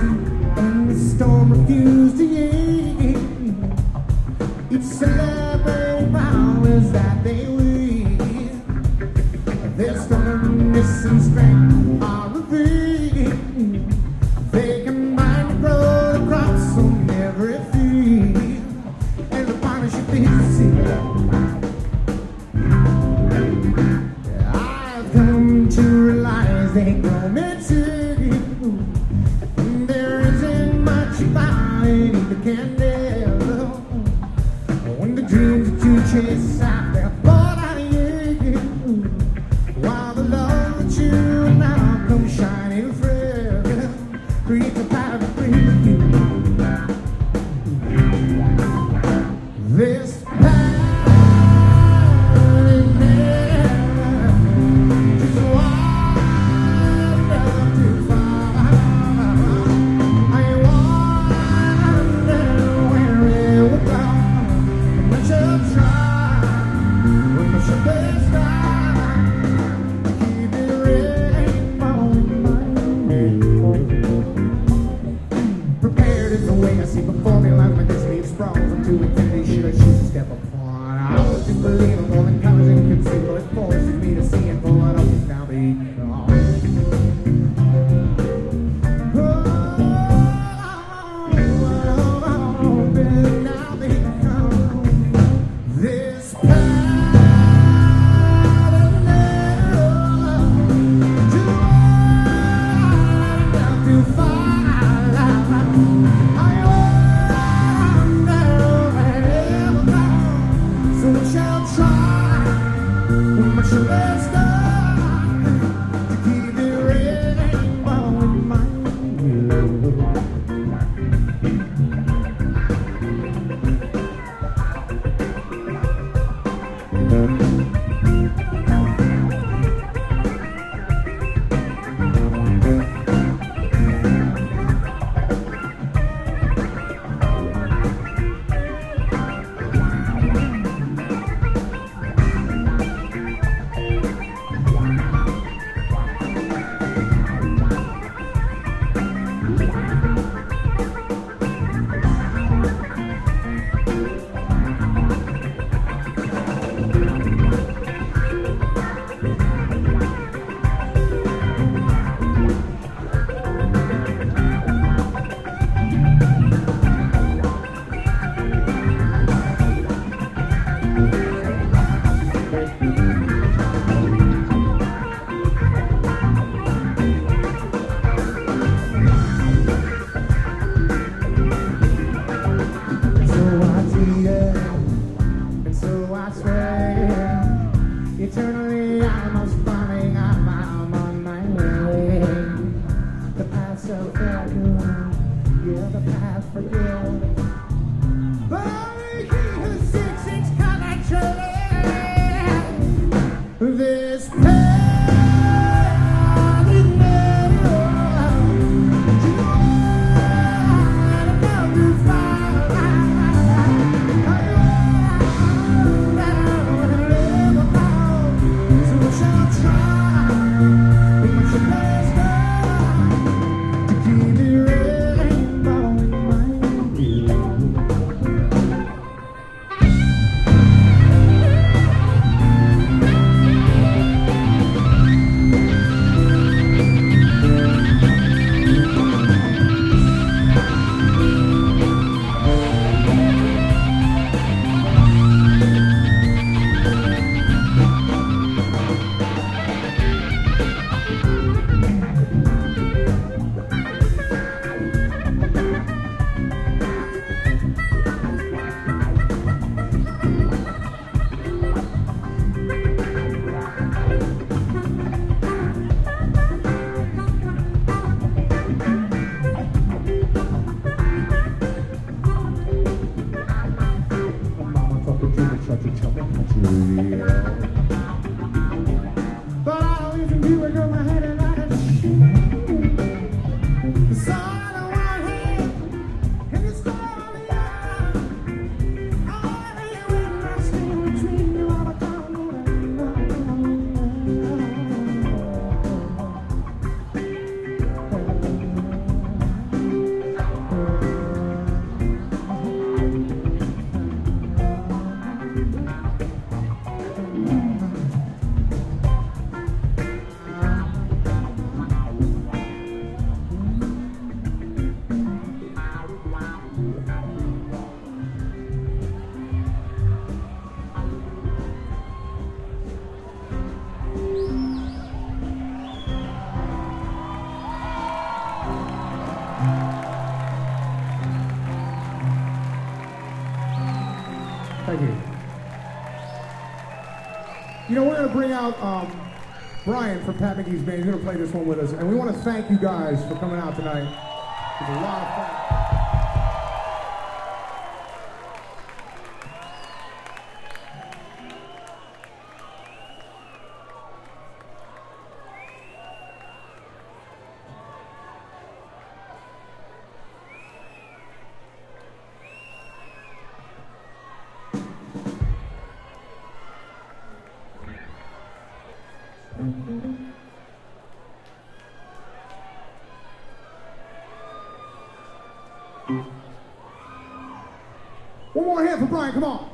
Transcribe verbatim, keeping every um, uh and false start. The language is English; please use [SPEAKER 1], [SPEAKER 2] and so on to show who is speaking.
[SPEAKER 1] and the storm refused to yield. Each celebrating powers that they wield. Their stubbornness and strength are revealed. They combine to grow the crops on every field, and the partnership is sealed. I've come to realize they grow me too. There isn't much about it either can tell. When the dreams that you chase out there fall out of you, while the love that you now comes shining through, creates a power to free you. This prepared is the way I see before me, like my destiny sprawls into infinity. Should I choose to step upon? I always do believe I'm more than colors inconceivable. It forces me to see and pull it up and now become. Eternally I'm aspiring, I'm, I'm on my way. The path so far good, yeah, the path for good. But only he who seeks its connection. This path is narrow, too wide above the fire. But I always knew I got my head in out of the shit. The sun on one hand and the star on the other. I ain't with my stay between you all the time. Thank you. You know, we're going to bring out um, Brian from Pat McGee's band. He's going to play this one with us. And we want to thank you guys for coming out tonight. It was a lot of fun. One more hand for Brian, come on.